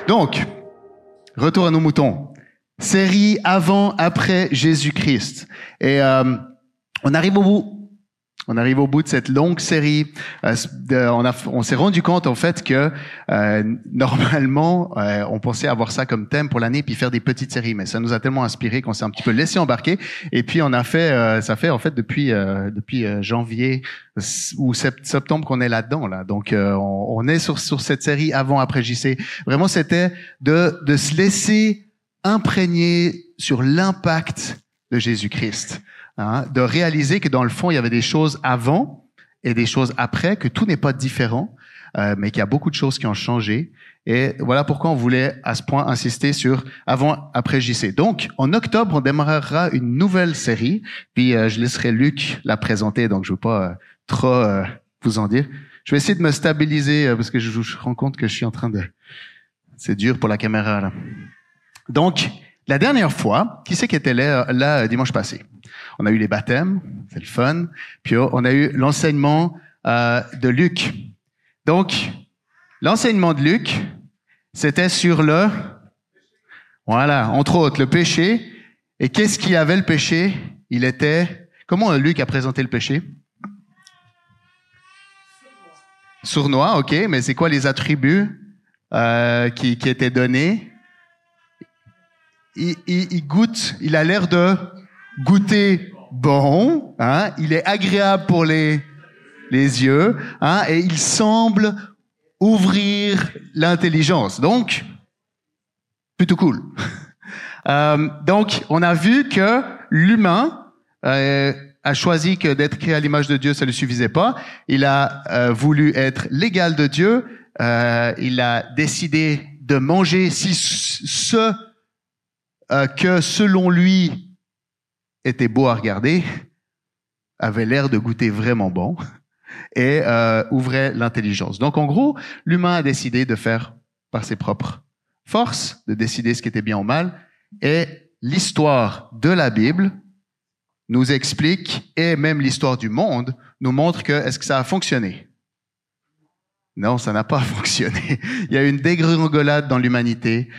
Donc, retour à nos moutons. Série avant, après Jésus-Christ. Et on arrive au bout. On arrive au bout de cette longue série. On s'est rendu compte en fait que normalement, on pensait avoir ça comme thème pour l'année puis faire des petites séries, mais ça nous a tellement inspiré qu'on s'est un petit peu laissé embarquer. Et puis on a fait, ça fait en fait depuis janvier ou septembre qu'on est là-dedans là. Donc on est sur cette série avant après JC. Vraiment, c'était de se laisser imprégner sur l'impact de Jésus-Christ. De réaliser que dans le fond, il y avait des choses avant et des choses après, que tout n'est pas différent, mais qu'il y a beaucoup de choses qui ont changé. Et voilà pourquoi on voulait à ce point insister sur avant, après JC. Donc, en octobre, on démarrera une nouvelle série, puis je laisserai Luc la présenter, donc je ne veux pas trop vous en dire. Je vais essayer de me stabiliser, parce que je rends compte que je suis en train de... C'est dur pour la caméra, là. Donc, la dernière fois, qui c'est qui était là dimanche passé? On a eu les baptêmes, c'est le fun. Puis on a eu l'enseignement de Luc. Donc, l'enseignement de Luc, c'était sur voilà, entre autres, le péché. Et qu'est-ce qu'il avait le péché? Il était... Comment Luc a présenté le péché? Sournois, ok. Mais c'est quoi les attributs qui étaient donnés? Il goûte, il a l'air de goûter bon, hein, il est agréable pour les yeux, hein, et il semble ouvrir l'intelligence. Donc, plutôt cool. Donc, on a vu que l'humain a choisi que d'être créé à l'image de Dieu, ça ne suffisait pas. Il a voulu être l'égal de Dieu. Il a décidé de manger ce que, selon lui, était beau à regarder, avait l'air de goûter vraiment bon et ouvrait l'intelligence. Donc, en gros, l'humain a décidé de faire par ses propres forces, de décider ce qui était bien ou mal. Et l'histoire de la Bible nous explique, et même l'histoire du monde nous montre que est-ce que ça a fonctionné? Non, ça n'a pas fonctionné. Il y a eu une dégringolade dans l'humanité.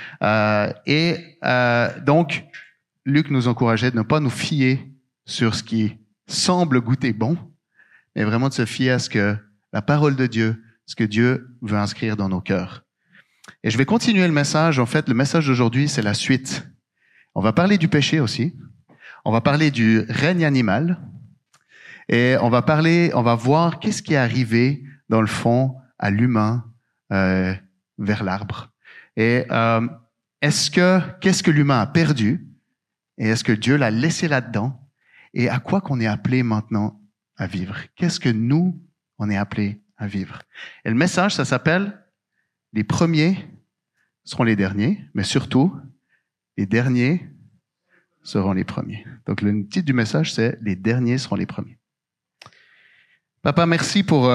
Donc, Luc nous encourageait de ne pas nous fier sur ce qui semble goûter bon, mais vraiment de se fier à ce que la parole de Dieu, ce que Dieu veut inscrire dans nos cœurs. Et je vais continuer le message. En fait, le message d'aujourd'hui, c'est la suite. On va parler du péché aussi. On va parler du règne animal. Et on va voir qu'est-ce qui est arrivé, dans le fond, à l'humain vers l'arbre. Et qu'est-ce que l'humain a perdu? Et est-ce que Dieu l'a laissé là-dedans? Et à quoi qu'on est appelé maintenant à vivre? Qu'est-ce que nous, on est appelé à vivre? Et le message, ça s'appelle « Les premiers seront les derniers », mais surtout, les derniers seront les premiers. Donc, le titre du message, c'est « Les derniers seront les premiers ». Papa, merci pour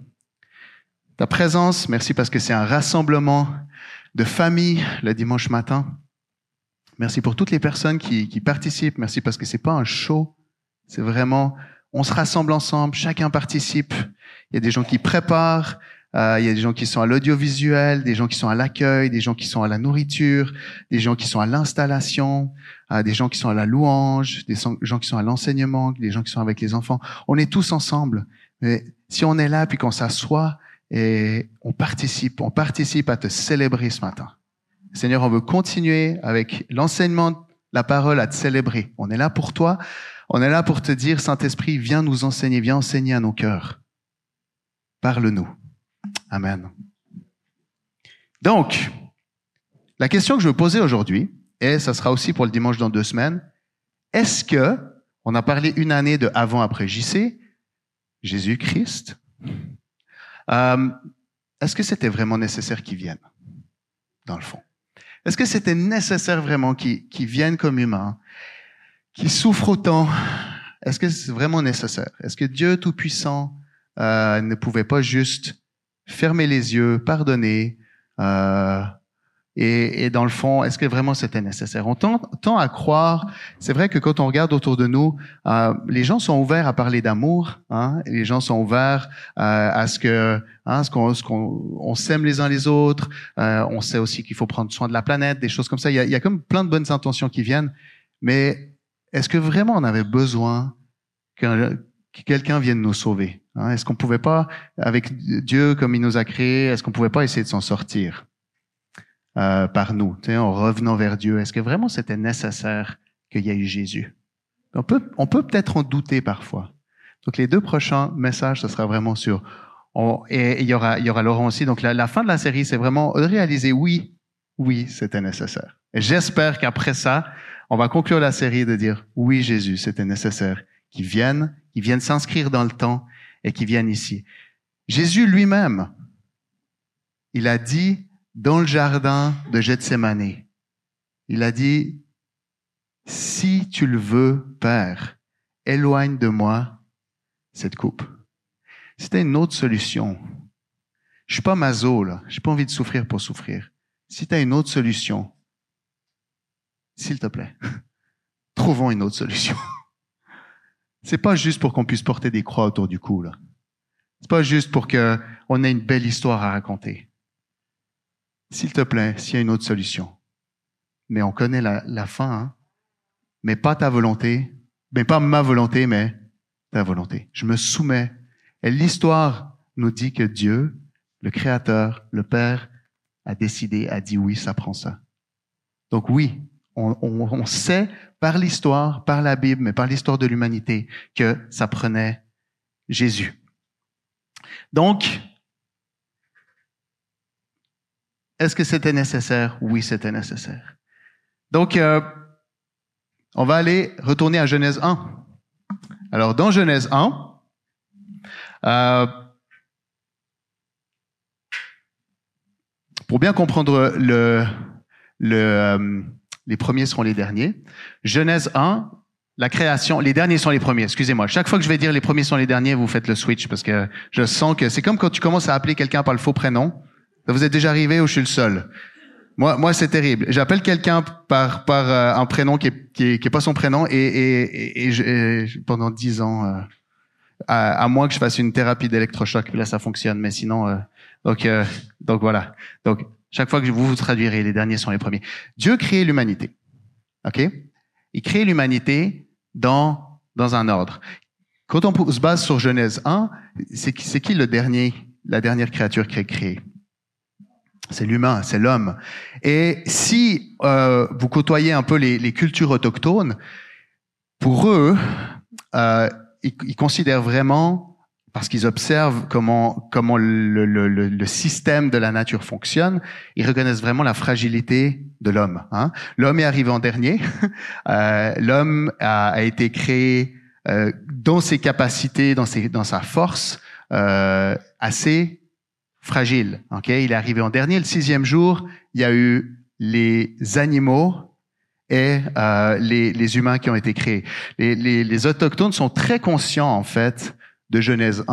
ta présence. Merci parce que c'est un rassemblement de famille le dimanche matin. Merci pour toutes les personnes qui participent. Merci parce que c'est pas un show. C'est vraiment, on se rassemble ensemble, chacun participe. Il y a des gens qui préparent, il y a des gens qui sont à l'audiovisuel, des gens qui sont à l'accueil, des gens qui sont à la nourriture, des gens qui sont à l'installation, des gens qui sont à la louange, des gens qui sont à l'enseignement, des gens qui sont avec les enfants. On est tous ensemble. Mais si on est là puis qu'on s'assoit et on participe à te célébrer ce matin. Seigneur, on veut continuer avec l'enseignement de la parole à te célébrer. On est là pour toi. On est là pour te dire, Saint-Esprit, viens nous enseigner, viens enseigner à nos cœurs. Parle-nous. Amen. Donc, la question que je veux poser aujourd'hui, et ça sera aussi pour le dimanche dans 2 semaines, est-ce que, on a parlé une année de avant-après JC, Jésus-Christ, est-ce que c'était vraiment nécessaire qu'il vienne, dans le fond? Est-ce que c'était nécessaire vraiment qu'il vienne comme humain, qu'il souffre autant? Est-ce que c'est vraiment nécessaire? Est-ce que Dieu Tout-Puissant ne pouvait pas juste fermer les yeux, pardonner, Et dans le fond, est-ce que vraiment c'était nécessaire? On tend à croire, c'est vrai que quand on regarde autour de nous, les gens sont ouverts à parler d'amour, hein, les gens sont ouverts à ce que, on s'aime les uns les autres, on sait aussi qu'il faut prendre soin de la planète, des choses comme ça. Il y a comme plein de bonnes intentions qui viennent, mais est-ce que vraiment on avait besoin que quelqu'un vienne nous sauver? Hein? Est-ce qu'on pouvait pas, avec Dieu comme il nous a créés, est-ce qu'on pouvait pas essayer de s'en sortir? Par nous, en revenant vers Dieu. Est-ce que vraiment c'était nécessaire qu'il y ait eu Jésus? On peut peut-être en douter parfois. Donc les 2 prochains messages, ce sera vraiment sur. Et il y aura Laurent aussi. Donc la fin de la série, c'est vraiment de réaliser oui, c'était nécessaire. Et j'espère qu'après ça, on va conclure la série de dire oui, Jésus, c'était nécessaire qu'il vienne s'inscrire dans le temps et qu'il vienne ici. Jésus lui-même, il a dit dans le jardin de Gethsémani, il a dit, si tu le veux, Père, éloigne de moi cette coupe. C'était une autre solution. Je suis pas maso, là. J'ai pas envie de souffrir pour souffrir. Si tu as une autre solution, s'il te plaît, trouvons une autre solution. C'est pas juste pour qu'on puisse porter des croix autour du cou, là. C'est pas juste pour qu'on ait une belle histoire à raconter. S'il te plaît, s'il y a une autre solution. Mais on connaît la fin, hein? Mais pas ta volonté, mais pas ma volonté, mais ta volonté. Je me soumets. Et l'histoire nous dit que Dieu, le Créateur, le Père, a décidé, a dit oui, ça prend ça. Donc oui, on sait par l'histoire, par la Bible, mais par l'histoire de l'humanité, que ça prenait Jésus. Donc, est-ce que c'était nécessaire? Oui, c'était nécessaire. Donc, on va retourner à Genèse 1. Alors, dans Genèse 1, pour bien comprendre les premiers seront les derniers. Genèse 1, la création, les derniers sont les premiers. Excusez-moi. Chaque fois que je vais dire les premiers sont les derniers, vous faites le switch parce que je sens que c'est comme quand tu commences à appeler quelqu'un par le faux prénom. Ça vous est déjà arrivé ou je suis le seul? Moi, c'est terrible. J'appelle quelqu'un par un prénom qui est pas son prénom et pendant 10 ans, à moins que je fasse une thérapie d'électrochoc, puis là ça fonctionne. Mais sinon, donc voilà. Donc chaque fois que vous traduirez, les derniers sont les premiers. Dieu crée l'humanité. Ok? Il crée l'humanité dans un ordre. Quand on se base sur Genèse 1, c'est qui la dernière créature qui est créée? C'est l'humain, c'est l'homme. Et si vous côtoyez un peu les cultures autochtones, pour eux, ils considèrent vraiment, parce qu'ils observent comment le système de la nature fonctionne, ils reconnaissent vraiment la fragilité de l'homme. Hein? L'homme est arrivé en dernier. L'homme a été créé dans ses capacités, dans sa force, assez fragile. Okay? Il est arrivé en dernier. Le 6e jour, il y a eu les animaux et les humains qui ont été créés. Les autochtones sont très conscients, en fait, de Genèse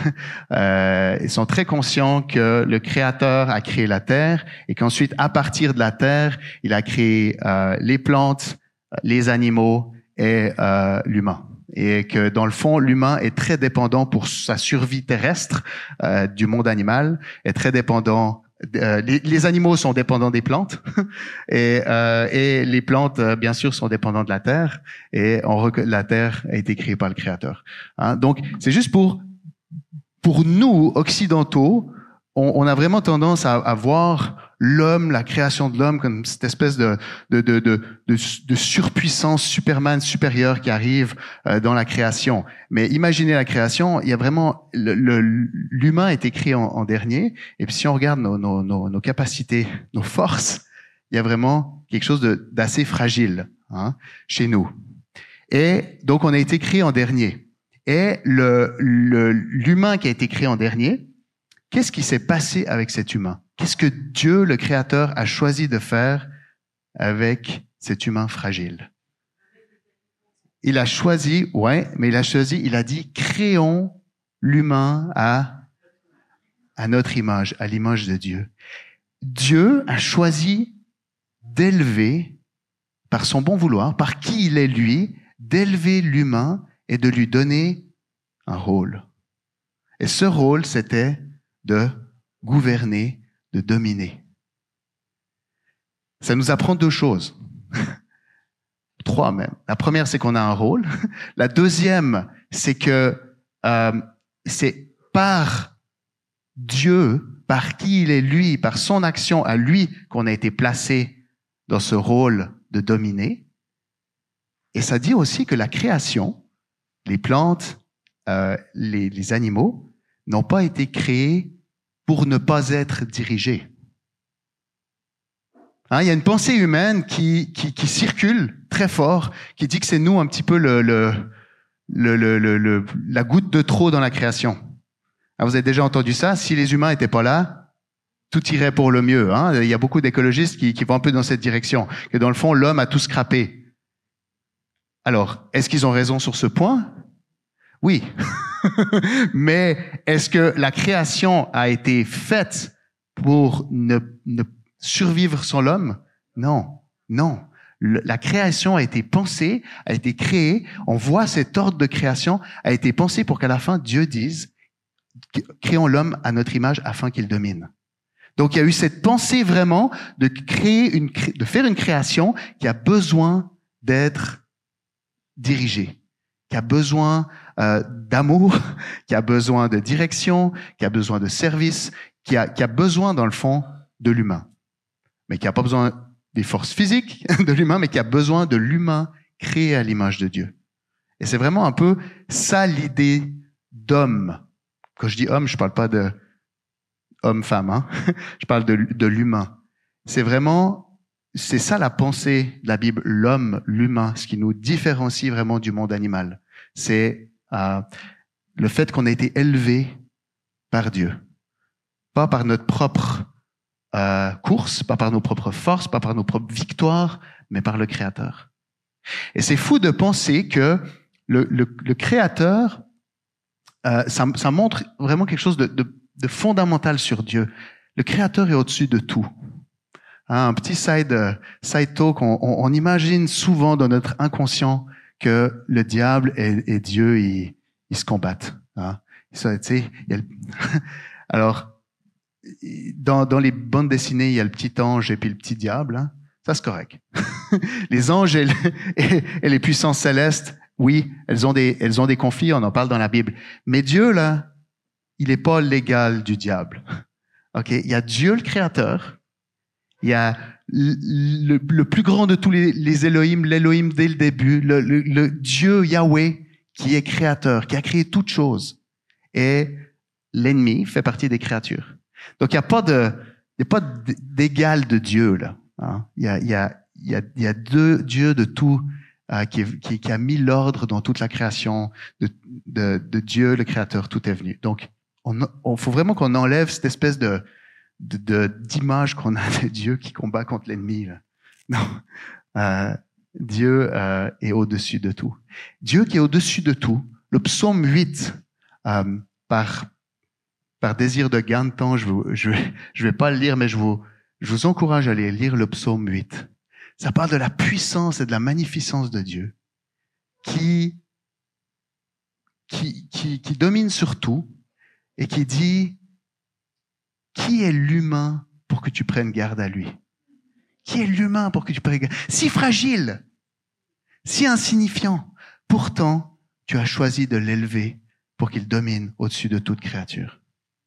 1. Ils sont très conscients que le Créateur a créé la terre et qu'ensuite, à partir de la terre, il a créé les plantes, les animaux et l'humain. Et que dans le fond, l'humain est très dépendant pour sa survie terrestre du monde animal, est très dépendant. Les animaux sont dépendants des plantes et les plantes, bien sûr, sont dépendants de la terre. Et la terre a été créée par le Créateur. Hein? Donc, c'est juste pour nous occidentaux, on a vraiment tendance à voir l'homme, la création de l'homme, comme cette espèce de surpuissance Superman supérieure qui arrive dans la création. Mais imaginez la création, il y a vraiment l'humain a été créé en dernier. Et puis si on regarde nos capacités, nos forces, il y a vraiment quelque chose d'assez fragile chez nous. Et donc on a été créé en dernier. Et l'humain qui a été créé en dernier, qu'est-ce qui s'est passé avec cet humain? Qu'est-ce que Dieu, le Créateur, a choisi de faire avec cet humain fragile? Il a choisi, il a dit, créons l'humain à notre image, à l'image de Dieu. Dieu a choisi d'élever, par son bon vouloir, par qui il est lui, d'élever l'humain et de lui donner un rôle. Et ce rôle, c'était de gouverner, de dominer. Ça nous apprend deux choses. Trois même. La première, c'est qu'on a un rôle. La deuxième, c'est que c'est par Dieu, par qui il est lui, par son action à lui, qu'on a été placé dans ce rôle de dominer. Et ça dit aussi que la création, les plantes, les animaux, n'ont pas été créés pour ne pas être dirigés. Hein, il y a une pensée humaine qui circule très fort, qui dit que c'est nous un petit peu la goutte de trop dans la création. Ah, vous avez déjà entendu ça? Si les humains n'étaient pas là, tout irait pour le mieux. Hein? Il y a beaucoup d'écologistes qui vont un peu dans cette direction, que dans le fond, l'homme a tout scrappé. Alors, est-ce qu'ils ont raison sur ce point? Oui. Mais est-ce que la création a été faite pour ne survivre sans l'homme? Non, non. La création a été pensée, a été créée. On voit cet ordre de création a été pensé pour qu'à la fin, Dieu dise créons l'homme à notre image afin qu'il domine. Donc, il y a eu cette pensée vraiment de faire une création qui a besoin d'être dirigée, qui a besoin d'amour, qui a besoin de direction, qui a besoin de service, qui a besoin, dans le fond, de l'humain. Mais qui n'a pas besoin des forces physiques de l'humain, mais qui a besoin de l'humain créé à l'image de Dieu. Et c'est vraiment un peu ça l'idée d'homme. Quand je dis homme, je parle pas de homme-femme, hein. Je parle de l'humain. C'est ça la pensée de la Bible, l'homme, l'humain, ce qui nous différencie vraiment du monde animal. C'est le fait qu'on a été élevé par Dieu. Pas par notre propre course, pas par nos propres forces, pas par nos propres victoires, mais par le Créateur. Et c'est fou de penser que le Créateur, ça montre vraiment quelque chose de fondamental sur Dieu. Le Créateur est au-dessus de tout. Hein, un petit side talk, on imagine souvent dans notre inconscient que le diable et Dieu, ils se combattent. Hein. Ça, tu sais, alors, dans les bandes dessinées, il y a le petit ange et puis le petit diable. Hein. Ça, c'est correct. Les anges et les puissances célestes, oui, elles ont des conflits, on en parle dans la Bible. Mais Dieu, là, il n'est pas l'égal du diable. Ok, il y a Dieu le Créateur, il y a le plus grand de tous les Elohim, l'Elohim dès le début, le Dieu Yahweh qui est créateur, qui a créé toutes choses. Et l'ennemi fait partie des créatures. Donc il n'y a pas d'égal de Dieu là. Hein. Il y a deux dieux de tout. Qui a mis l'ordre dans toute la création de Dieu, le Créateur, tout est venu. Donc, faut vraiment qu'on enlève cette espèce d'image qu'on a de Dieu qui combat contre l'ennemi. Là. Non, Dieu est au-dessus de tout. Dieu qui est au-dessus de tout. Le psaume 8, par désir de gain de temps, je vais pas le lire, mais je vous encourage à aller lire le psaume 8. Ça parle de la puissance et de la magnificence de Dieu qui domine sur tout et qui dit qui est l'humain pour que tu prennes garde à lui? Qui est l'humain pour que tu prennes garde? Si fragile, si insignifiant, pourtant tu as choisi de l'élever pour qu'il domine au-dessus de toute créature.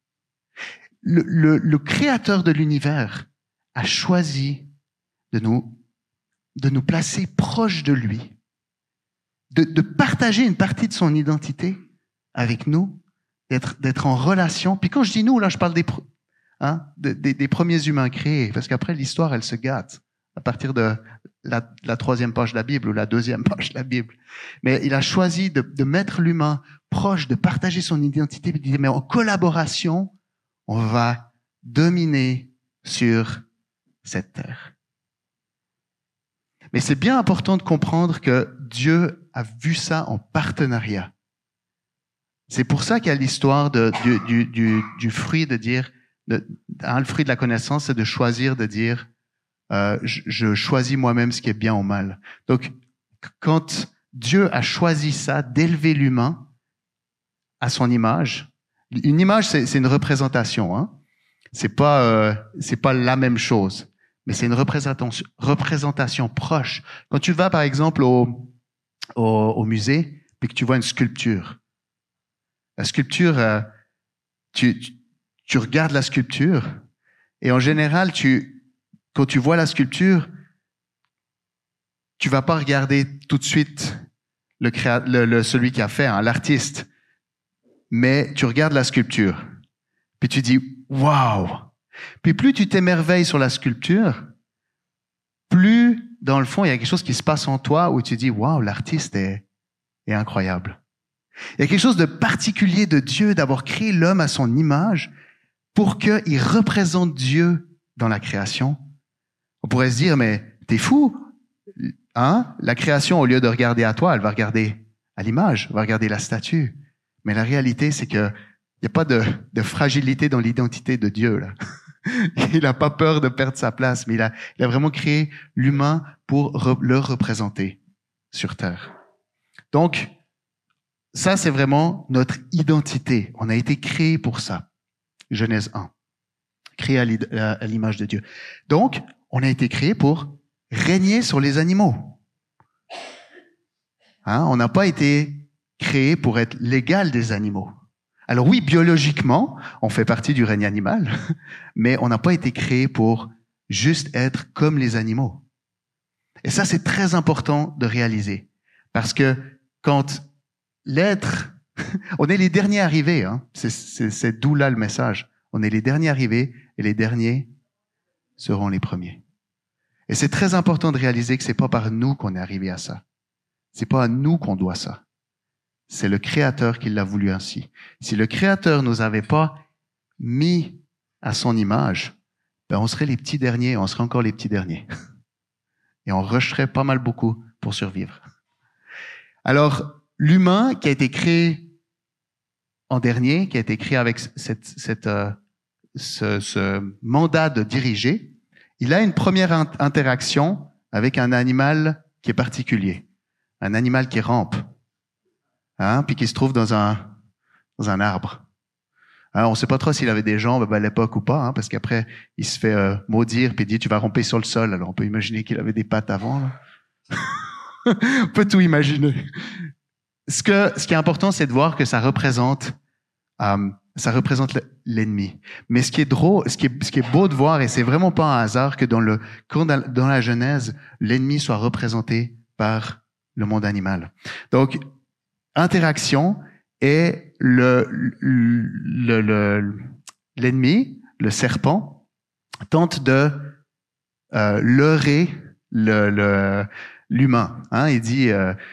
Le créateur de l'univers a choisi de nous placer proche de lui, de partager une partie de son identité avec nous, d'être en relation. Puis quand je dis nous, là, je parle des premiers humains créés, parce qu'après, l'histoire, elle se gâte à partir de la troisième page de la Bible ou la deuxième page de la Bible. Mais il a choisi de mettre l'humain proche, de partager son identité, mais en collaboration, on va dominer sur cette terre. Mais c'est bien important de comprendre que Dieu a vu ça en partenariat. C'est pour ça qu'il y a l'histoire du fruit de dire le fruit de la connaissance, c'est de choisir, de dire, je choisis moi-même ce qui est bien ou mal. Donc, quand Dieu a choisi ça, d'élever l'humain à son image, une image, c'est une représentation, hein. C'est pas la même chose, mais c'est une représentation proche. Quand tu vas, par exemple, au musée, puis que tu vois une sculpture, la sculpture, tu regardes la sculpture, et en général, quand tu vois la sculpture, tu vas pas regarder tout de suite celui qui a fait, hein, l'artiste, mais tu regardes la sculpture, puis tu dis waouh. Puis plus tu t'émerveilles sur la sculpture, plus dans le fond il y a quelque chose qui se passe en toi où tu dis waouh, l'artiste est incroyable. Il y a quelque chose de particulier de Dieu d'avoir créé l'homme à son image pour qu'il représente Dieu dans la création. On pourrait se dire mais t'es fou. Hein? La création, au lieu de regarder à toi, elle va regarder à l'image, elle va regarder la statue. Mais la réalité, c'est que il n'y a pas de fragilité dans l'identité de Dieu, là. Il n'a pas peur de perdre sa place, mais il a vraiment créé l'humain pour le représenter sur Terre. Donc, ça, c'est vraiment notre identité. On a été créé pour ça. Genèse 1. Créé à l'image de Dieu. Donc, on a été créé pour régner sur les animaux. Hein? On n'a pas été créé pour être l'égal des animaux. Alors oui, biologiquement, on fait partie du règne animal, mais on n'a pas été créé pour juste être comme les animaux. Et ça, c'est très important de réaliser. Parce que quand l'être, on est les derniers arrivés, hein? C'est d'où là le message. On est les derniers arrivés et les derniers seront les premiers. Et c'est très important de réaliser que c'est pas par nous qu'on est arrivé à ça. C'est pas à nous qu'on doit ça. C'est le Créateur qui l'a voulu ainsi. Si le Créateur nous avait pas mis à son image, ben on serait les petits derniers, on serait encore les petits derniers. Et on rusherait pas mal beaucoup pour survivre. Alors, l'humain qui a été créé en dernier, qui a été créé avec ce mandat de diriger, il a une première interaction avec un animal qui est particulier. Un animal qui rampe, hein, puis qui se trouve dans un arbre. Hein, on ne sait pas trop s'il avait des jambes à l'époque ou pas, hein, parce qu'après, il se fait maudire, puis il dit « tu vas ramper sur le sol ». Alors on peut imaginer qu'il avait des pattes avant. Là. On peut tout imaginer. Ce qui est important, c'est de voir que ça représente l'ennemi. Mais ce qui est drôle, ce qui est beau de voir, et c'est vraiment pas un hasard que dans la Genèse, l'ennemi soit représenté par le monde animal. Donc, interaction et l'ennemi, le serpent, tente de leurrer l'humain. Hein, il dit,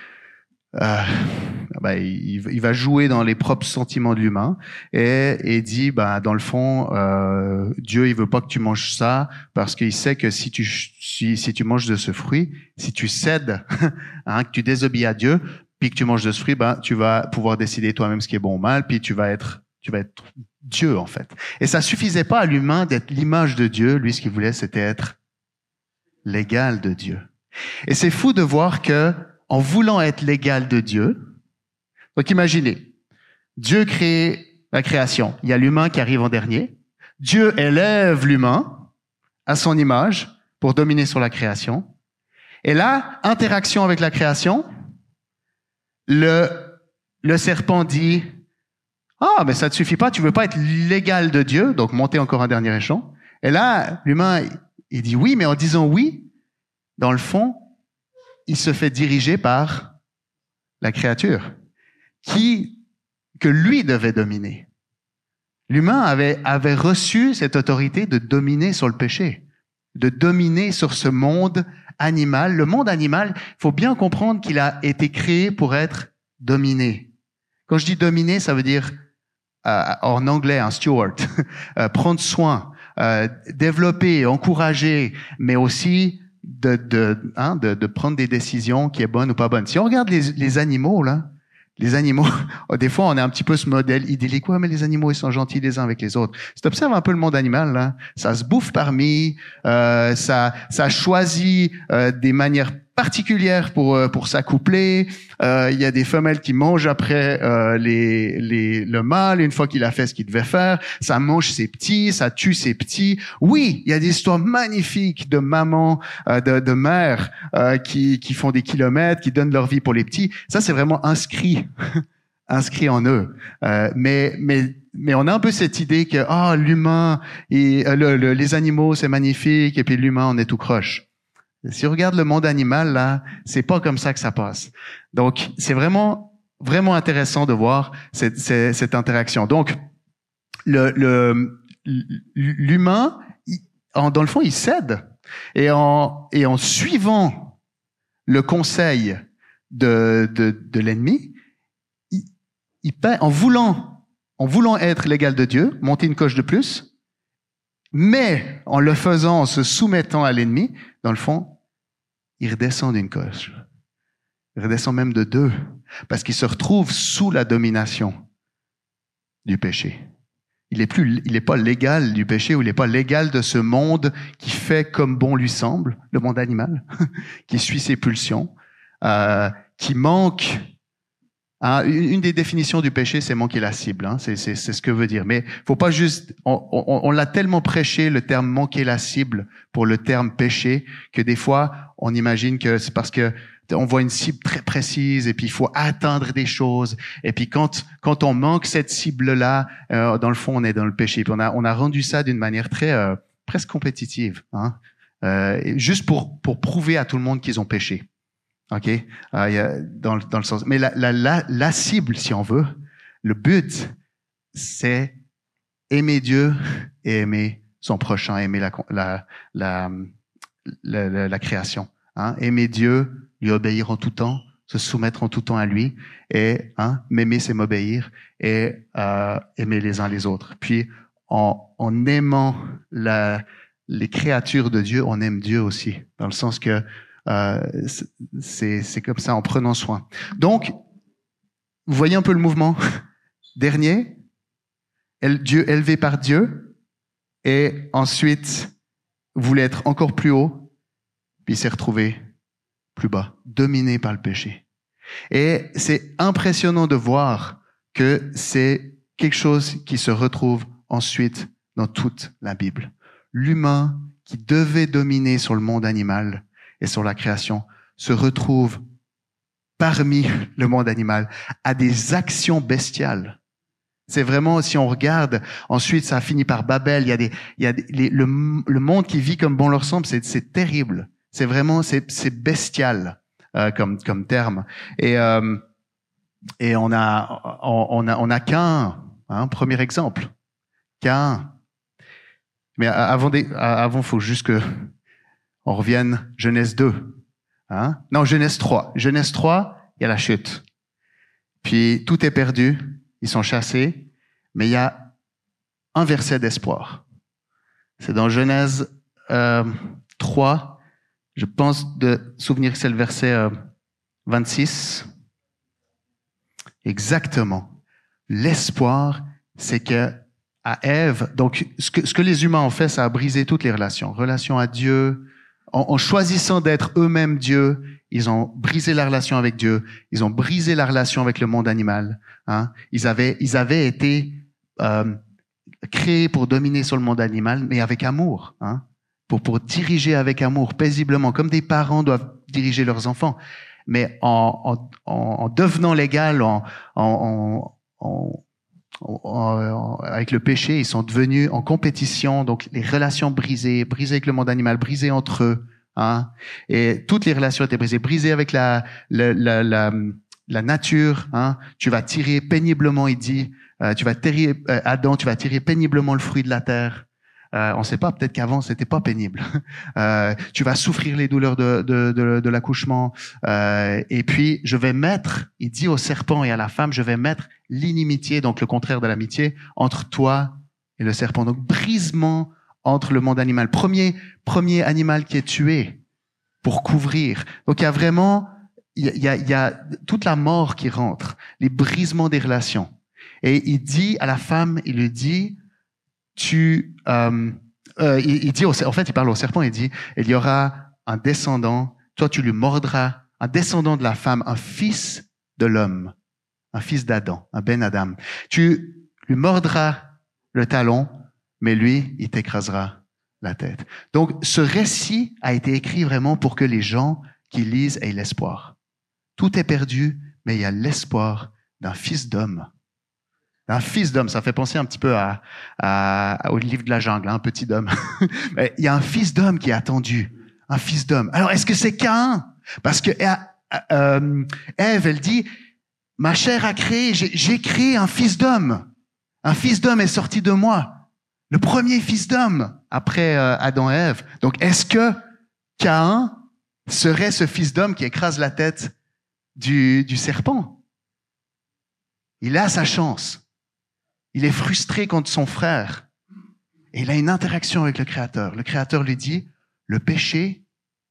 il va jouer dans les propres sentiments de l'humain et dit, dans le fond, Dieu, il veut pas que tu manges ça parce qu'il sait que si tu manges de ce fruit, si tu cèdes, hein, que tu désobéis à Dieu, puis que tu manges de ce fruit, tu vas pouvoir décider toi-même ce qui est bon ou mal, puis tu vas être Dieu, en fait. Et ça suffisait pas à l'humain d'être l'image de Dieu. Lui, ce qu'il voulait, c'était être l'égal de Dieu. Et c'est fou de voir que, en voulant être l'égal de Dieu, donc imaginez, Dieu crée la création. Il y a l'humain qui arrive en dernier. Dieu élève l'humain à son image pour dominer sur la création. Et là, interaction avec la création, le serpent dit « Ah, mais ça ne te suffit pas, tu veux pas être l'égal de Dieu, donc monter encore un dernier échelon. » Et là, l'humain, il dit « Oui, mais en disant oui, dans le fond, il se fait diriger par la créature que lui devait dominer. » L'humain avait reçu cette autorité de dominer sur le péché, de dominer sur ce monde animal. Le monde animal, il faut bien comprendre qu'il a été créé pour être dominé. Quand je dis dominer, ça veut dire, en anglais, un steward, prendre soin, développer, encourager, mais aussi de prendre des décisions qui est bonne ou pas bonne. Si on regarde les animaux, là, Les animaux, des fois, on a un petit peu ce modèle idyllique. Ouais, mais les animaux, ils sont gentils les uns avec les autres. Si tu observes un peu le monde animal, là, ça se bouffe parmi, ça choisit des manières particulières pour s'accoupler. Il y a des femelles qui mangent après le mâle une fois qu'il a fait ce qu'il devait faire. Ça mange ses petits, ça tue ses petits. Oui, il y a des histoires magnifiques de mamans, de mères qui font des kilomètres, qui donnent leur vie pour les petits. Ça, c'est vraiment inscrit en eux. Mais on a un peu cette idée que l'humain et les animaux c'est magnifique et puis l'humain on est tout croche. Si on regarde le monde animal là, c'est pas comme ça que ça passe. Donc c'est vraiment intéressant de voir cette interaction. Donc l'humain dans le fond il cède et en suivant le conseil de l'ennemi, en voulant être l'égal de Dieu, monter une coche de plus, mais en le faisant, en se soumettant à l'ennemi, dans le fond, il redescend d'une coche. Il redescend même de 2, parce qu'il se retrouve sous la domination du péché. Il est pas l'égal du péché, ou il n'est pas l'égal de ce monde qui fait comme bon lui semble, le monde animal, qui suit ses pulsions, qui manque. Une des définitions du péché, c'est manquer la cible. C'est ce que veut dire. Mais faut pas juste. On l'a tellement prêché le terme manquer la cible pour le terme péché que des fois on imagine que c'est parce que on voit une cible très précise et puis il faut atteindre des choses. Et puis quand on manque cette cible-là, dans le fond on est dans le péché. Puis on a rendu ça d'une manière très presque compétitive, juste pour prouver à tout le monde qu'ils ont péché. OK, dans le sens. Mais la cible, si on veut, le but, c'est aimer Dieu et aimer son prochain, aimer la création. Aimer Dieu, lui obéir en tout temps, se soumettre en tout temps à lui, et m'aimer, c'est m'obéir, et aimer les uns les autres. Puis en aimant les créatures de Dieu, on aime Dieu aussi, dans le sens que c'est comme ça en prenant soin. Donc, vous voyez un peu le mouvement dernier, Dieu élevé par Dieu, et ensuite voulait être encore plus haut, puis il s'est retrouvé plus bas, dominé par le péché. Et c'est impressionnant de voir que c'est quelque chose qui se retrouve ensuite dans toute la Bible. L'humain qui devait dominer sur le monde animal et sur la création, se retrouve parmi le monde animal à des actions bestiales. C'est vraiment, si on regarde, ensuite ça a fini par Babel, le monde qui vit comme bon leur semble, c'est terrible. C'est vraiment, c'est bestial comme terme. Et on a qu'un, premier exemple, qu'un. Mais avant, faut juste que on revienne Genèse 2. Non, Genèse 3. Genèse 3, il y a la chute. Puis tout est perdu, ils sont chassés, mais il y a un verset d'espoir. C'est dans Genèse 3, je pense de souvenir que c'est le verset 26. Exactement. L'espoir, c'est que à Ève, donc ce que les humains ont fait, ça a brisé toutes les relations. Relation à Dieu. En choisissant d'être eux-mêmes Dieu, ils ont brisé la relation avec Dieu, ils ont brisé la relation avec le monde animal. Ils avaient été créés pour dominer sur le monde animal, mais avec amour, pour diriger avec amour, paisiblement, comme des parents doivent diriger leurs enfants. Mais en devenant légal, avec le péché, ils sont devenus en compétition, donc les relations brisées avec le monde animal, brisées entre eux, et toutes les relations étaient brisées avec la nature, Tu vas tirer péniblement, il dit, Adam, tu vas tirer péniblement le fruit de la terre. On sait pas, peut-être qu'avant c'était pas pénible. Tu vas souffrir les douleurs de l'accouchement. Et puis je vais mettre, il dit au serpent et à la femme, je vais mettre l'inimitié, donc le contraire de l'amitié, entre toi et le serpent. Donc brisement entre le monde animal. Premier animal qui est tué pour couvrir. Donc il y a vraiment il y a toute la mort qui rentre, les brisements des relations. Et il dit à la femme, il lui dit, il dit, en fait, il parle au serpent, il dit, il y aura un descendant, toi tu lui mordras, un descendant de la femme, un fils de l'homme, un fils d'Adam, un Ben Adam. Tu lui mordras le talon, mais lui, il t'écrasera la tête. Donc, ce récit a été écrit vraiment pour que les gens qui lisent aient l'espoir. Tout est perdu, mais il y a l'espoir d'un fils d'homme. Un fils d'homme, ça fait penser un petit peu au livre de la jungle, un petit homme. Mais il y a un fils d'homme qui est attendu, un fils d'homme. Alors, est-ce que c'est Caïn? Parce que Ève, elle dit, ma chair a créé, j'ai créé un fils d'homme. Un fils d'homme est sorti de moi. Le premier fils d'homme après Adam et Ève. Donc, est-ce que Caïn serait ce fils d'homme qui écrase la tête du serpent? Il a sa chance. Il est frustré contre son frère. Et il a une interaction avec le Créateur. Le Créateur lui dit, le péché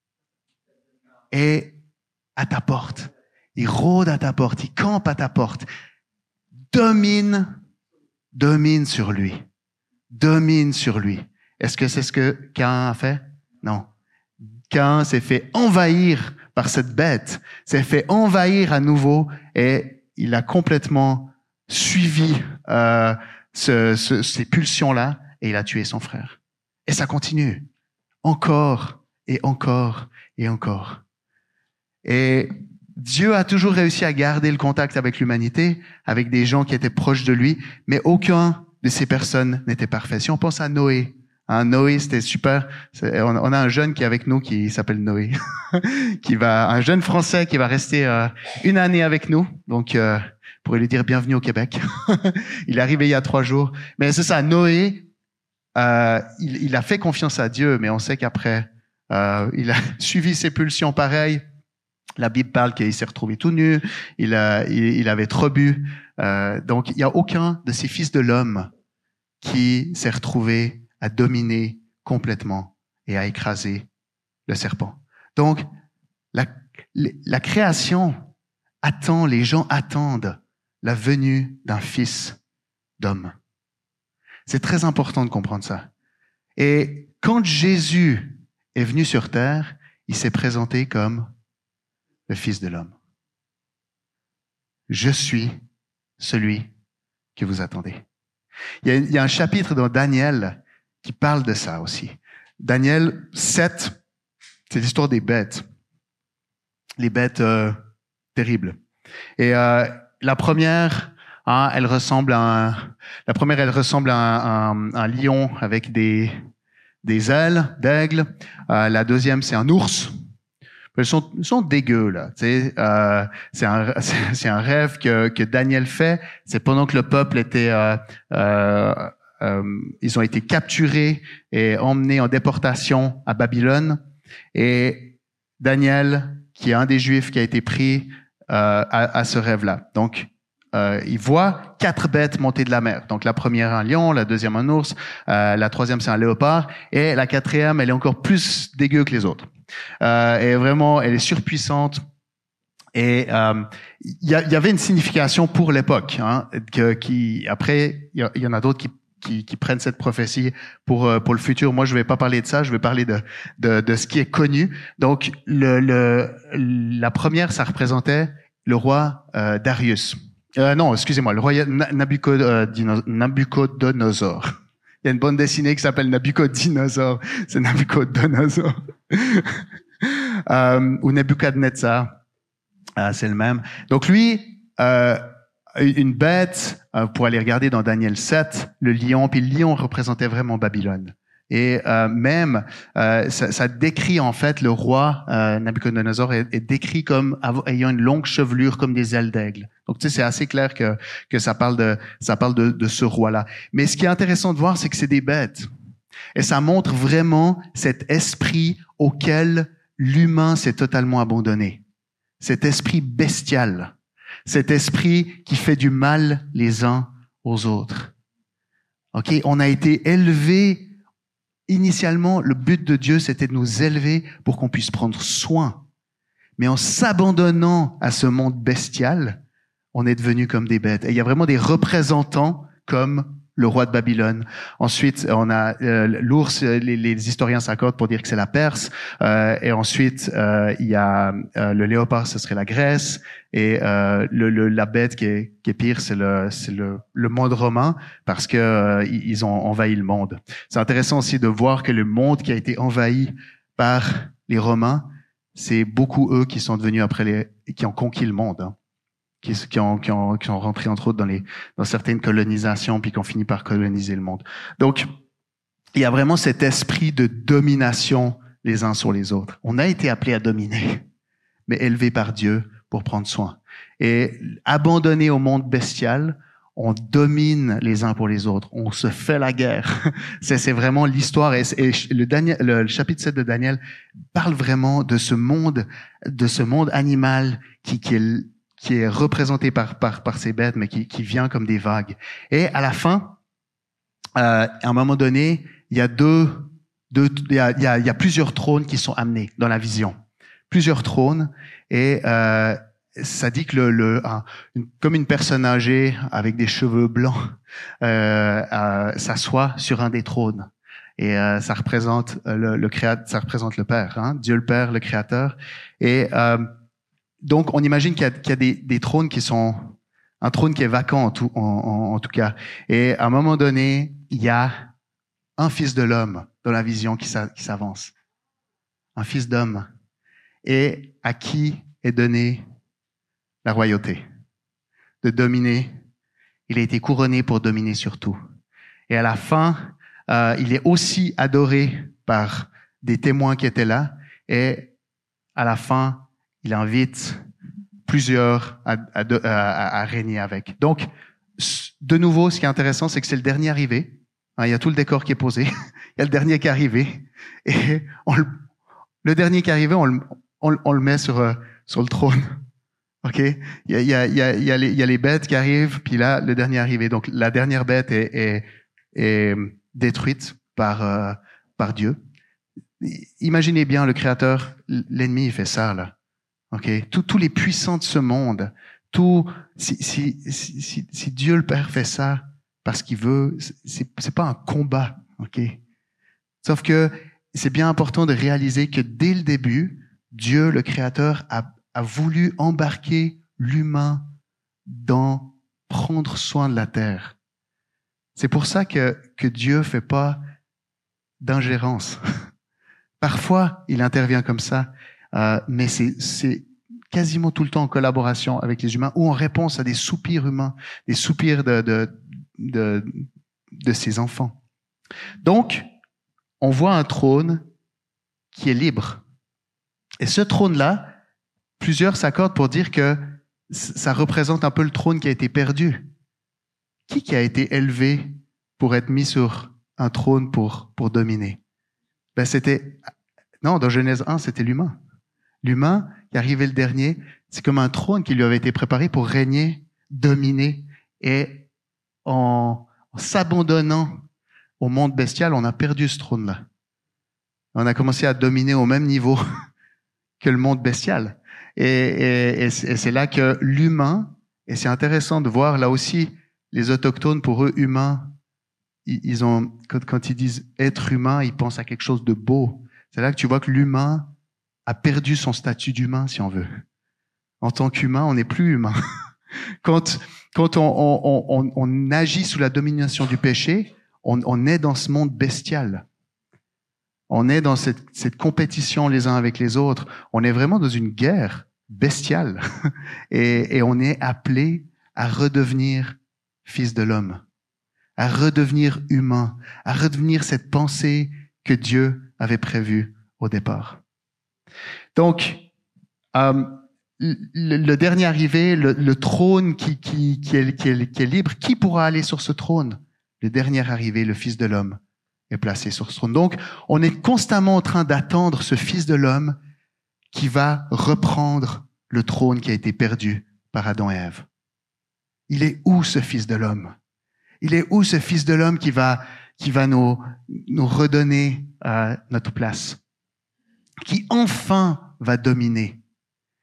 est à ta porte. Il rôde à ta porte. Il campe à ta porte. Domine sur lui. Domine sur lui. Est-ce que c'est ce que Caïn a fait? Non. Caïn s'est fait envahir par cette bête, s'est fait envahir à nouveau et il a complètement suivi ces pulsions-là et il a tué son frère. Et ça continue. Encore et encore et encore. Et Dieu a toujours réussi à garder le contact avec l'humanité, avec des gens qui étaient proches de lui, mais aucun de ces personnes n'était parfait. Si on pense à Noé, Noé, c'était super. On a un jeune qui est avec nous qui s'appelle Noé, un jeune Français qui va rester 1 année avec nous. Donc, pour lui dire bienvenue au Québec. Il est arrivé il y a 3 jours. Mais c'est ça, Noé, il a fait confiance à Dieu, mais on sait qu'après, il a suivi ses pulsions pareilles. La Bible parle qu'il s'est retrouvé tout nu, il avait trop bu. Donc, il n'y a aucun de ces fils de l'homme qui s'est retrouvé à dominer complètement et à écraser le serpent. Donc, la création attend, les gens attendent la venue d'un fils d'homme. C'est très important de comprendre ça. Et quand Jésus est venu sur terre, il s'est présenté comme le Fils de l'homme. Je suis celui que vous attendez. Il y a un chapitre dans Daniel qui parle de ça aussi. Daniel 7, c'est l'histoire des bêtes. Les bêtes terribles. Et la première, elle ressemble à un lion avec des ailes d'aigle. La deuxième, c'est un ours. Ils sont dégueux, là. Tu sais, c'est un rêve que Daniel fait. C'est pendant que le peuple était, ils ont été capturés et emmenés en déportation à Babylone. Et Daniel, qui est un des Juifs qui a été pris à ce rêve-là. Donc, il voit 4 bêtes monter de la mer. Donc, la première, un lion, la deuxième, un ours, la troisième, c'est un léopard, et la quatrième, elle est encore plus dégueu que les autres. Et vraiment, elle est surpuissante. Et il y avait une signification pour l'époque, hein, après, il y en a d'autres qui prennent cette prophétie pour le futur. Moi, je vais pas parler de ça. Je vais parler de ce qui est connu. Donc, la première, ça représentait le roi Darius. Non, excusez-moi, le roi Nabucodonosor. Il y a une bande dessinée qui s'appelle Nabucodonosor. C'est Nabucodonosor. Ou Nebuchadnezzar. C'est le même. Donc lui, une bête, pour aller regarder dans Daniel 7, le lion, puis le lion représentait vraiment Babylone. Et même, ça décrit en fait le roi Nabucodonosor est décrit comme ayant une longue chevelure comme des ailes d'aigle. Donc tu sais, c'est assez clair que ça parle de ce roi-là. Mais ce qui est intéressant de voir, c'est que c'est des bêtes. Et ça montre vraiment cet esprit auquel l'humain s'est totalement abandonné. Cet esprit bestial. Cet esprit qui fait du mal les uns aux autres. OK, on a été élevés. Initialement, le but de Dieu, c'était de nous élever pour qu'on puisse prendre soin. Mais en s'abandonnant à ce monde bestial, on est devenu comme des bêtes. Et il y a vraiment des représentants comme le roi de Babylone. Ensuite, on a l'ours, les historiens s'accordent pour dire que c'est la Perse. Et ensuite, il y a le léopard, ce serait la Grèce. Et la bête qui est pire, c'est le monde romain, parce que ils ont envahi le monde. C'est intéressant aussi de voir que le monde qui a été envahi par les Romains, c'est beaucoup eux qui sont devenus qui ont conquis le monde. Hein. Qui sont rentrés entre autres dans certaines colonisations puis qui ont fini par coloniser le monde. Donc, il y a vraiment cet esprit de domination les uns sur les autres. On a été appelés à dominer, mais élevés par Dieu pour prendre soin. Et abandonnés au monde bestial, on domine les uns pour les autres. On se fait la guerre. C'est vraiment l'histoire. Et le chapitre 7 de Daniel parle vraiment de ce monde animal qui est représenté par ces bêtes, mais qui vient comme des vagues. Et à la fin, à un moment donné, il y a plusieurs trônes qui sont amenés dans la vision. Plusieurs trônes. Et ça dit que comme une personne âgée avec des cheveux blancs s'assoit sur un des trônes. Et ça représente ça représente le Père, hein, Dieu le Père, le Créateur. Et donc, on imagine qu'il y a des trônes qui sont un trône qui est vacant en tout cas. Et à un moment donné, il y a un fils de l'homme dans la vision qui s'avance, un fils d'homme, et à qui est donnée la royauté de dominer. Il a été couronné pour dominer sur tout. Et à la fin, il est aussi adoré par des témoins qui étaient là. Et à la fin, il invite plusieurs à régner avec. Donc, de nouveau, ce qui est intéressant, c'est que c'est le dernier arrivé. Hein, il y a tout le décor qui est posé. Il y a le dernier qui est arrivé. Et le dernier qui est arrivé, on le met sur le trône. OK? Il y a les bêtes qui arrivent, puis là, le dernier arrivé. Donc, la dernière bête est détruite par Dieu. Imaginez bien le Créateur, l'ennemi, il fait ça, là. Okay. Tous les puissants de ce monde, si Dieu le Père fait ça parce qu'il veut, c'est pas un combat, ok. Sauf que c'est bien important de réaliser que dès le début, Dieu, le Créateur, a voulu embarquer l'humain dans prendre soin de la terre. C'est pour ça que Dieu fait pas d'ingérence. Parfois, il intervient comme ça. Mais c'est quasiment tout le temps en collaboration avec les humains ou en réponse à des soupirs humains, des soupirs de ses enfants. Donc, on voit un trône qui est libre. Et ce trône-là, plusieurs s'accordent pour dire que ça représente un peu le trône qui a été perdu. Qui a été élevé pour être mis sur un trône pour dominer? Dans Genèse 1, c'était l'humain. L'humain qui arrivait le dernier, c'est comme un trône qui lui avait été préparé pour régner, dominer. Et en s'abandonnant au monde bestial, on a perdu ce trône-là. On a commencé à dominer au même niveau que le monde bestial. Et c'est là que l'humain, et c'est intéressant de voir là aussi, les autochtones, pour eux, humains, ils ont, quand ils disent être humain, ils pensent à quelque chose de beau. C'est là que tu vois que l'humain a perdu son statut d'humain, si on veut. En tant qu'humain, on n'est plus humain. Quand on agit sous la domination du péché, on est dans ce monde bestial. On est dans cette compétition les uns avec les autres. On est vraiment dans une guerre bestiale. Et on est appelé à redevenir fils de l'homme, à redevenir humain, à redevenir cette pensée que Dieu avait prévue au départ. Donc, le dernier arrivé, le trône qui est libre, qui pourra aller sur ce trône? Le dernier arrivé, le Fils de l'homme, est placé sur ce trône. Donc, on est constamment en train d'attendre ce Fils de l'homme qui va reprendre le trône qui a été perdu par Adam et Ève. Il est où ce Fils de l'homme? Il est où ce Fils de l'homme qui va nous redonner notre place? Qui enfin va dominer?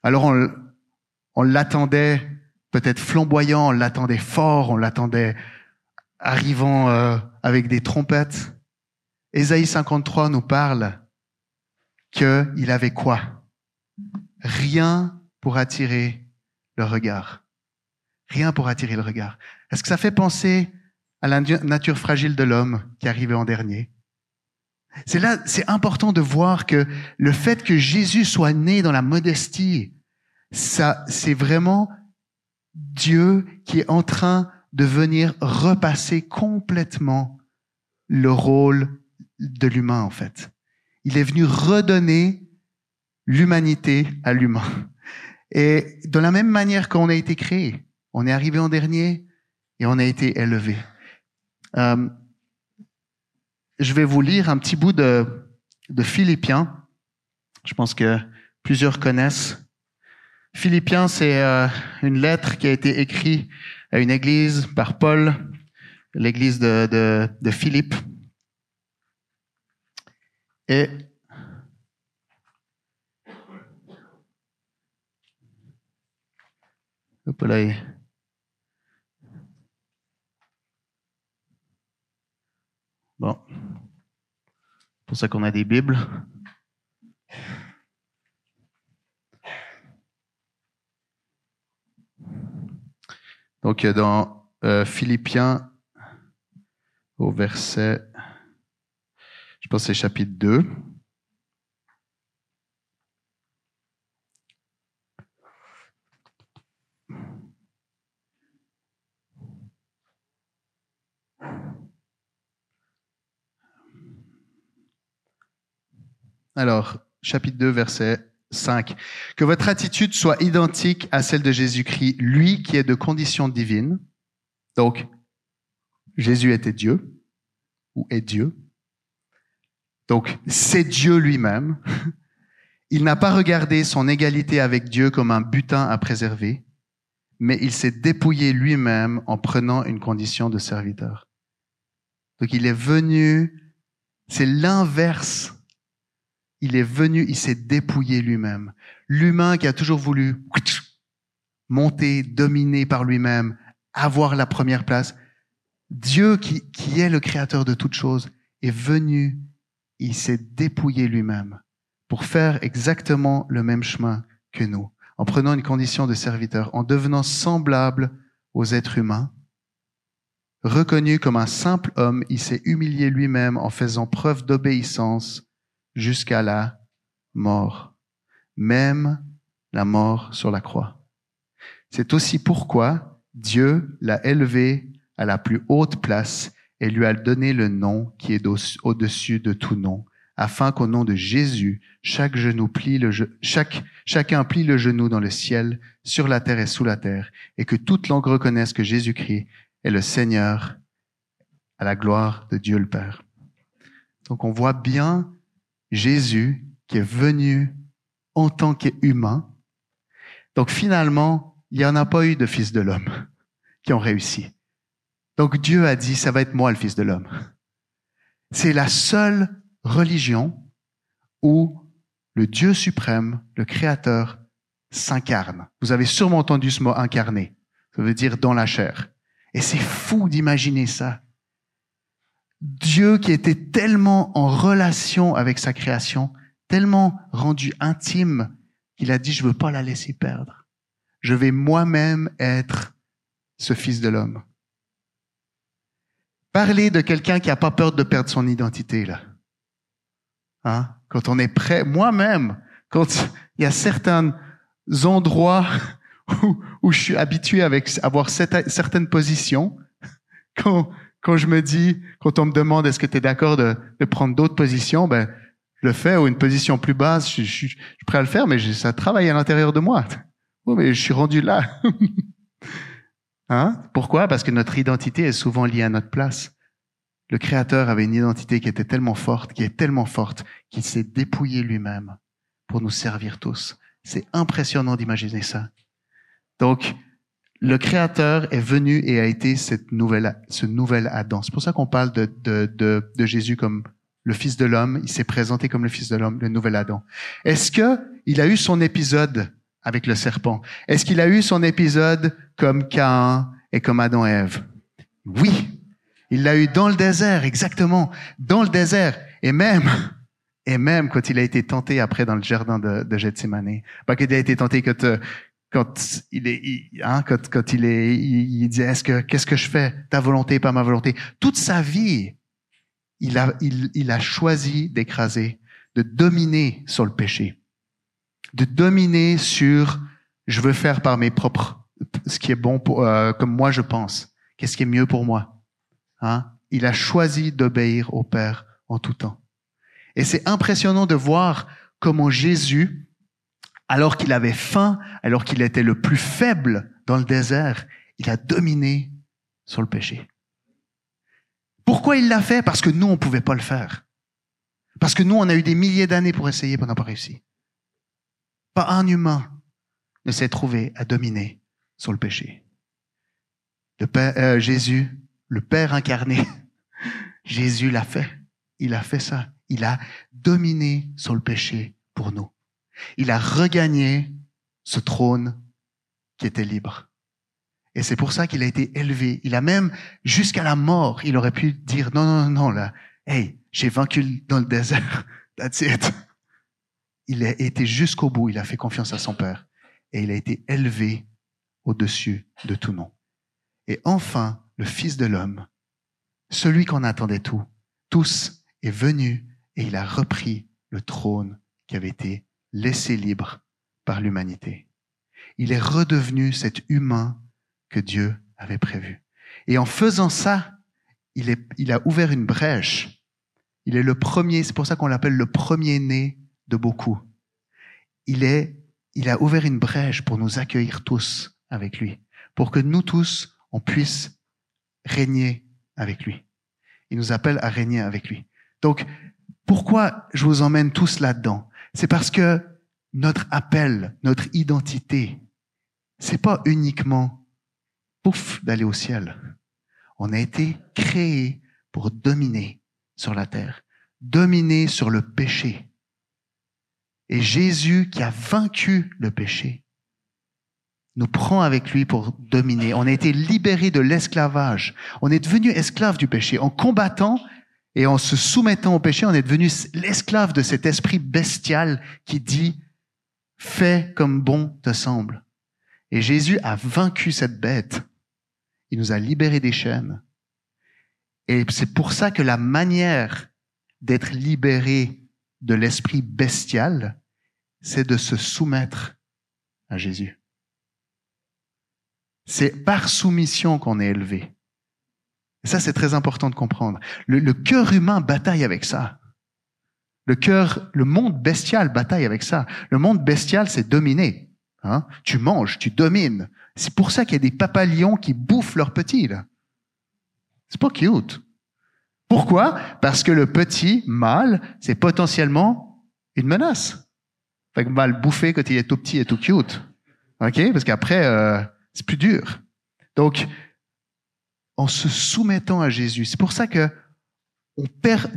Alors on l'attendait peut-être flamboyant, on l'attendait fort, on l'attendait arrivant avec des trompettes. Ésaïe 53 nous parle qu'il avait quoi? Rien pour attirer le regard. Rien pour attirer le regard. Est-ce que ça fait penser à la nature fragile de l'homme qui arrivait en dernier? C'est important de voir que le fait que Jésus soit né dans la modestie, ça, c'est vraiment Dieu qui est en train de venir repasser complètement le rôle de l'humain, en fait. Il est venu redonner l'humanité à l'humain. Et de la même manière qu'on a été créé, on est arrivé en dernier et on a été élevé. Je vais vous lire un petit bout de Philippiens. Je pense que plusieurs connaissent. Philippiens, c'est une lettre qui a été écrite à une église par Paul, l'église de Philippe. Et hop là. Bon, c'est pour ça qu'on a des Bibles. Donc dans Philippiens, au verset, je pense que c'est chapitre 2. Alors, chapitre 2, verset 5. Que votre attitude soit identique à celle de Jésus-Christ, lui qui est de condition divine. Donc, Jésus était Dieu, ou est Dieu. Donc, c'est Dieu lui-même. Il n'a pas regardé son égalité avec Dieu comme un butin à préserver, mais il s'est dépouillé lui-même en prenant une condition de serviteur. Donc, il est venu, c'est l'inverse. Il est venu, il s'est dépouillé lui-même. L'humain qui a toujours voulu monter, dominer par lui-même, avoir la première place. Dieu qui est le créateur de toutes choses est venu, il s'est dépouillé lui-même pour faire exactement le même chemin que nous, en prenant une condition de serviteur, en devenant semblable aux êtres humains. Reconnu comme un simple homme, il s'est humilié lui-même en faisant preuve d'obéissance jusqu'à la mort, même la mort sur la croix. C'est aussi pourquoi Dieu l'a élevé à la plus haute place et lui a donné le nom qui est au-dessus de tout nom, afin qu'au nom de Jésus, chacun plie le genou dans le ciel, sur la terre et sous la terre, et que toute langue reconnaisse que Jésus-Christ est le Seigneur, à la gloire de Dieu le Père. Donc on voit bien Jésus qui est venu en tant qu'humain. Donc finalement, il n'y en a pas eu de fils de l'homme qui ont réussi. Donc Dieu a dit, ça va être moi le fils de l'homme. C'est la seule religion où le Dieu suprême, le Créateur, s'incarne. Vous avez sûrement entendu ce mot incarné. Ça veut dire dans la chair. Et c'est fou d'imaginer ça. Dieu qui était tellement en relation avec sa création, tellement rendu intime, qu'il a dit, je veux pas la laisser perdre. Je vais moi-même être ce fils de l'homme. Parler de quelqu'un qui a pas peur de perdre son identité, là. Hein? Quand on est prêt, moi-même, quand il y a certains endroits où je suis habitué avec avoir certaines positions, quand je me dis, quand on me demande est-ce que tu es d'accord de prendre d'autres positions, ben je le fais, ou une position plus basse, je suis prêt à le faire, mais ça travaille à l'intérieur de moi. Oh, mais je suis rendu là. Hein? Pourquoi? Parce que notre identité est souvent liée à notre place. Le Créateur avait une identité qui était tellement forte, qu'il s'est dépouillé lui-même pour nous servir tous. C'est impressionnant d'imaginer ça. Donc, le Créateur est venu et a été ce nouvel Adam. C'est pour ça qu'on parle de Jésus comme le Fils de l'homme. Il s'est présenté comme le Fils de l'homme, le nouvel Adam. Est-ce que il a eu son épisode avec le serpent? Est-ce qu'il a eu son épisode comme Caïn et comme Adam et Ève? Oui. Il l'a eu dans le désert, exactement. Dans le désert. Et même quand il a été tenté après dans le jardin de Gethsémani. Pas qu'il a été tenté quand il dit, qu'est-ce que je fais? Ta volonté, pas ma volonté. Toute sa vie, il a choisi d'écraser, de dominer sur le péché. De dominer sur, je veux faire par mes propres, ce qui est bon comme moi je pense. Qu'est-ce qui est mieux pour moi? Il a choisi d'obéir au Père en tout temps. Et c'est impressionnant de voir comment Jésus, alors qu'il avait faim, alors qu'il était le plus faible dans le désert, il a dominé sur le péché. Pourquoi il l'a fait? Parce que nous, on ne pouvait pas le faire. Parce que nous, on a eu des milliers d'années pour essayer, mais on n'a pas réussi. Pas un humain ne s'est trouvé à dominer sur le péché. Jésus, le Père incarné, Jésus l'a fait. Il a fait ça. Il a dominé sur le péché pour nous. Il a regagné ce trône qui était libre. Et c'est pour ça qu'il a été élevé. Il a même, jusqu'à la mort, il aurait pu dire, non, là, hey, j'ai vaincu dans le désert. That's it. Il a été jusqu'au bout. Il a fait confiance à son Père. Et il a été élevé au-dessus de tout nom. Et enfin, le Fils de l'homme, celui qu'on attendait tous, est venu et il a repris le trône qui avait été laissé libre par l'humanité. Il est redevenu cet humain que Dieu avait prévu. Et en faisant ça, il a ouvert une brèche. Il est le premier, c'est pour ça qu'on l'appelle le premier-né de beaucoup. Il a ouvert une brèche pour nous accueillir tous avec lui, pour que nous tous, on puisse régner avec lui. Il nous appelle à régner avec lui. Donc, pourquoi je vous emmène tous là-dedans? C'est parce que notre appel, notre identité, c'est pas uniquement d'aller au ciel. On a été créés pour dominer sur la terre, dominer sur le péché. Et Jésus, qui a vaincu le péché, nous prend avec lui pour dominer. On a été libérés de l'esclavage. On est devenu esclave du péché. En combattant et en se soumettant au péché, on est devenu l'esclave de cet esprit bestial qui dit « fais comme bon te semble ». Et Jésus a vaincu cette bête. Il nous a libérés des chaînes. Et c'est pour ça que la manière d'être libéré de l'esprit bestial, c'est de se soumettre à Jésus. C'est par soumission qu'on est élevé. Et ça, c'est très important de comprendre. Le cœur humain bataille avec ça. Le monde bestial bataille avec ça. Le monde bestial, c'est dominer. Tu manges, tu domines. C'est pour ça qu'il y a des papalions qui bouffent leurs petits, là. C'est pas cute. Pourquoi? Parce que le petit mâle, c'est potentiellement une menace. Fait qu'on va le bouffer quand il est tout petit et tout cute. OK? Parce qu'après, c'est plus dur. Donc, en se soumettant à Jésus, c'est pour ça que on perd.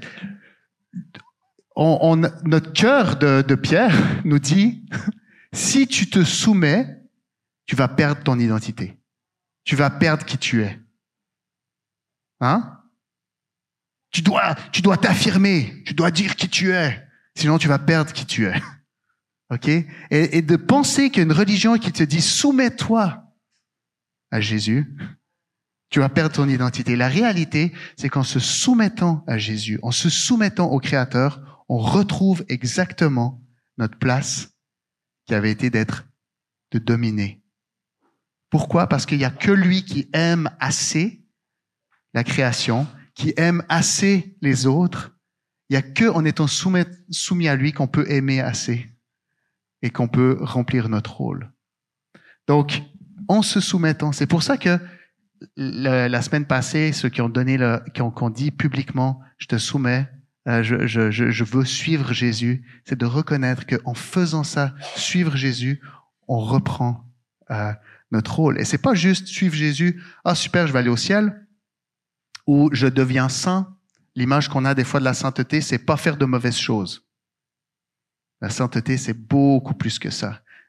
Notre cœur de Pierre nous dit, si tu te soumets, tu vas perdre ton identité. Tu vas perdre qui tu es. Tu dois t'affirmer. Tu dois dire qui tu es. Sinon, tu vas perdre qui tu es. OK? Et de penser qu'il y a une religion qui te dit, soumets-toi à Jésus, tu vas perdre ton identité. La réalité, c'est qu'en se soumettant à Jésus, en se soumettant au Créateur, on retrouve exactement notre place qui avait été de dominer. Pourquoi? Parce qu'il n'y a que lui qui aime assez la création, qui aime assez les autres. Il n'y a que en étant soumis à lui qu'on peut aimer assez et qu'on peut remplir notre rôle. Donc, en se soumettant, c'est pour ça que la semaine passée, ceux qui ont dit publiquement, je te soumets, je veux suivre Jésus, c'est de reconnaître qu'en faisant ça, suivre Jésus, on reprend notre rôle. Et c'est pas juste suivre Jésus, super, je vais aller au ciel, ou je deviens saint. L'image qu'on a des fois de la sainteté, c'est pas faire de mauvaises choses. La sainteté, c'est beaucoup plus que ça.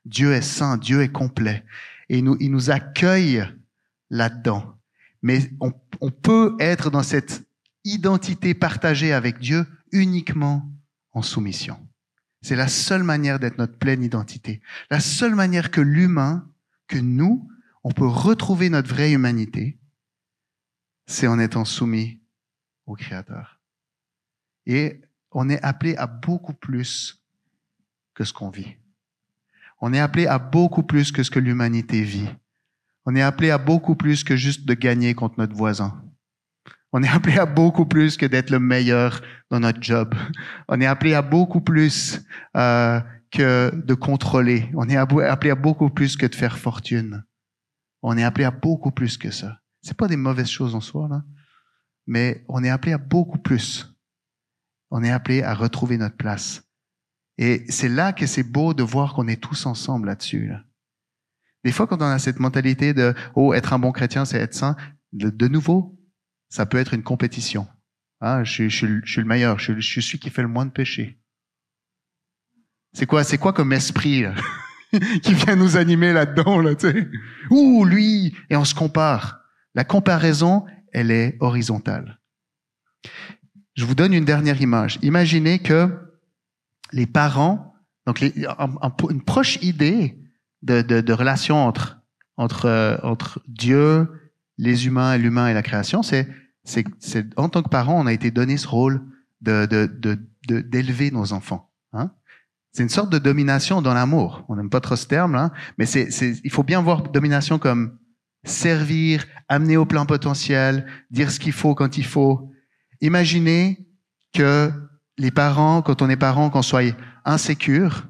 Dieu est saint, Dieu est complet. Et il nous accueille là-dedans. Mais on peut être dans cette identité partagée avec Dieu uniquement en soumission. C'est la seule manière d'être notre pleine identité. La seule manière que l'humain, que nous, on peut retrouver notre vraie humanité, c'est en étant soumis au Créateur. Et on est appelé à beaucoup plus que ce qu'on vit. On est appelé à beaucoup plus que ce que l'humanité vit. On est appelé à beaucoup plus que juste de gagner contre notre voisin. On est appelé à beaucoup plus que d'être le meilleur dans notre job. On est appelé à beaucoup plus que de contrôler. On est appelé à beaucoup plus que de faire fortune. On est appelé à beaucoup plus que ça. C'est pas des mauvaises choses en soi, là, mais on est appelé à beaucoup plus. On est appelé à retrouver notre place. Et c'est là que c'est beau de voir qu'on est tous ensemble là-dessus. Là. Des fois, quand on a cette mentalité de « Oh, être un bon chrétien, c'est être saint », de nouveau, ça peut être une compétition. Ah, je suis le meilleur, je suis celui qui fait le moins de péchés. C'est quoi comme esprit là, qui vient nous animer là-dedans, là, tu sais? Ouh, lui! Et on se compare. La comparaison, elle est horizontale. Je vous donne une dernière image. Imaginez que les parents, donc une proche idée de relation entre Dieu, les humains et l'humain et la création, c'est en tant que parents, on a été donné ce rôle d'élever nos enfants. Hein? C'est une sorte de domination dans l'amour. On n'aime pas trop ce terme, hein, mais il faut bien voir domination comme servir, amener au plein potentiel, dire ce qu'il faut quand il faut. Imaginez que les parents, quand on est parents, qu'on soit insécure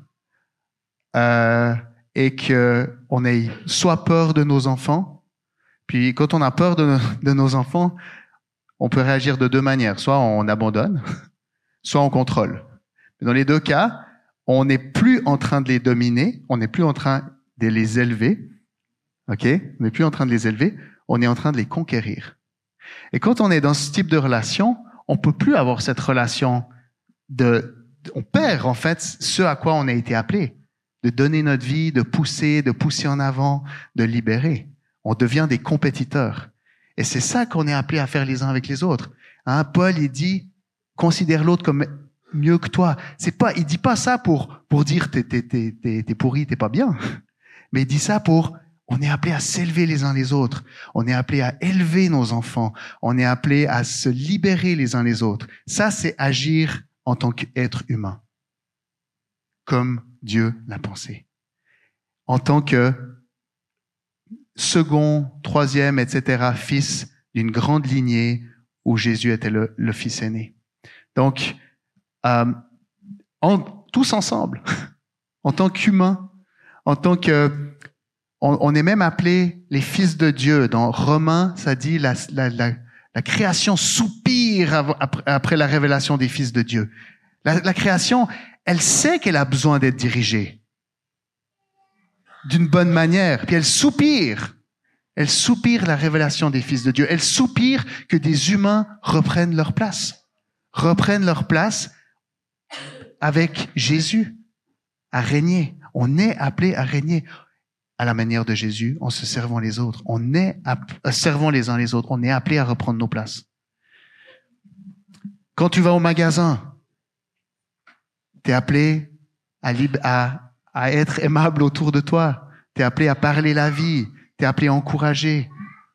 et que on ait soit peur de nos enfants, puis quand on a peur de nos enfants, on peut réagir de deux manières. Soit on abandonne, soit on contrôle. Dans les deux cas, on n'est plus en train de les dominer, on n'est plus en train de les élever. OK? On n'est plus en train de les élever, on est en train de les conquérir. Et quand on est dans ce type de relation, on peut plus avoir cette relation on perd en fait ce à quoi on a été appelé, de donner notre vie, de pousser en avant, de libérer. On devient des compétiteurs. Et c'est ça qu'on est appelé à faire les uns avec les autres. Hein, Paul, il dit, considère l'autre comme mieux que toi. Il dit pas ça pour dire t'es pourri, t'es pas bien. Mais il dit ça on est appelé à s'élever les uns les autres. On est appelé à élever nos enfants. On est appelé à se libérer les uns les autres. Ça, c'est agir en tant qu'être humain, comme Dieu l'a pensé. En tant que second, troisième, etc., fils d'une grande lignée où Jésus était le fils aîné. Donc, tous ensemble, en tant qu'humains, en tant que... On est même appelé les fils de Dieu. Dans Romains, ça dit la création soupire après la révélation des fils de Dieu. La création, elle sait qu'elle a besoin d'être dirigée d'une bonne manière. Puis elle soupire. Elle soupire la révélation des fils de Dieu. Elle soupire que des humains reprennent leur place. Reprennent leur place avec Jésus, à régner. On est appelé à régner à la manière de Jésus, en se servant les autres. On est servant les uns les autres. On est appelé à reprendre nos places. Quand tu vas au magasin, tu es appelé à être aimable autour de toi. Tu es appelé à parler la vie. Tu es appelé à encourager.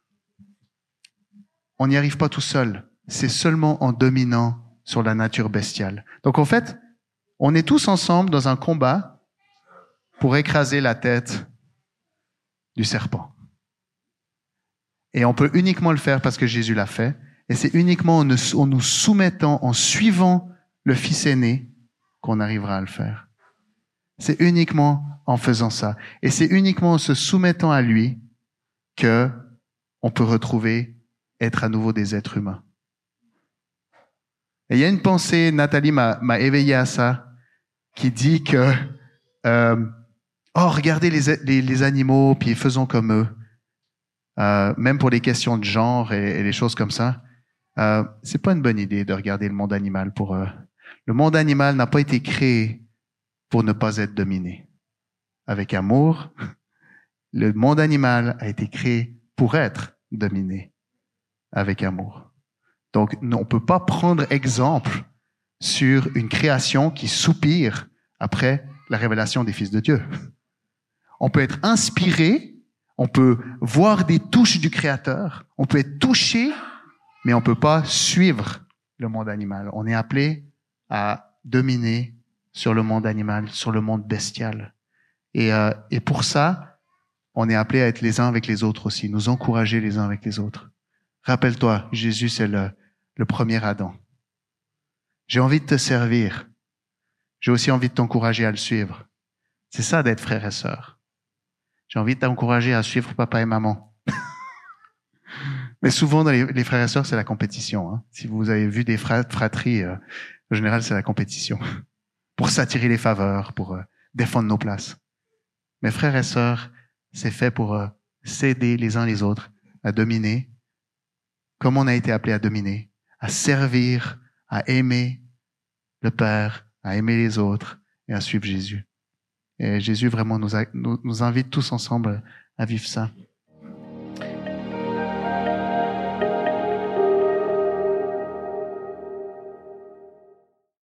On n'y arrive pas tout seul. C'est seulement en dominant sur la nature bestiale. Donc en fait, on est tous ensemble dans un combat pour écraser la tête du serpent. Et on peut uniquement le faire parce que Jésus l'a fait. Et c'est uniquement en nous soumettant, en suivant le Fils aîné, qu'on arrivera à le faire. C'est uniquement en faisant ça. Et c'est uniquement en se soumettant à lui que on peut retrouver, être à nouveau des êtres humains. Et il y a une pensée, Nathalie m'a éveillé à ça, qui dit que regardez les animaux, puis faisons comme eux. Même pour les questions de genre et les choses comme ça. C'est pas une bonne idée de regarder le monde animal pour eux. Le monde animal n'a pas été créé pour ne pas être dominé. avec amour. Le monde animal a été créé pour être dominé avec amour. Donc, on ne peut pas prendre exemple sur une création qui soupire après la révélation des fils de Dieu. On peut être inspiré, on peut voir des touches du Créateur, on peut être touché, mais on ne peut pas suivre le monde animal. On est appelé à dominer sur le monde animal, sur le monde bestial. Et pour ça, on est appelé à être les uns avec les autres aussi, nous encourager les uns avec les autres. Rappelle-toi, Jésus, c'est le premier Adam. J'ai envie de te servir. J'ai aussi envie de t'encourager à le suivre. C'est ça d'être frère et sœur. J'ai envie de t'encourager à suivre papa et maman. Mais souvent, dans les frères et sœurs, c'est la compétition. Hein. Si vous avez vu des fratries, en général, c'est la compétition. Pour s'attirer les faveurs, pour défendre nos places. Mais frères et sœurs, c'est fait pour s'aider les uns les autres à dominer, comme on a été appelé à dominer, à servir, à aimer le Père, à aimer les autres et à suivre Jésus. Et Jésus vraiment nous invite tous ensemble à vivre ça.